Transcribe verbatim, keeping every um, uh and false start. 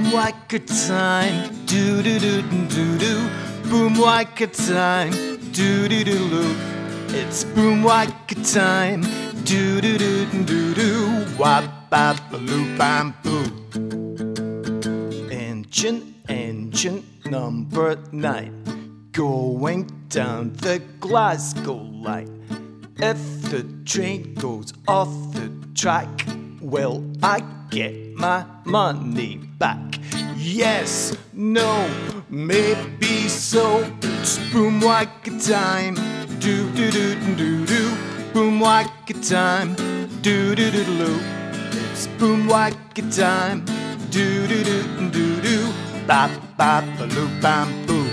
wacka time, do do do do do. Boom wacka time, do do do do. It's boom wacka time, do do do do do. Wap bap baloo bam boo. Engine, engine number nine, going down the Glasgow line. If the train goes off the track, will I get my money back? Yes, no, maybe so. It's boom wacka time, do do do do do. Boom wacka time, do do do do. It's boom wacka time, do do do do do. Bap bap baloo bam boo.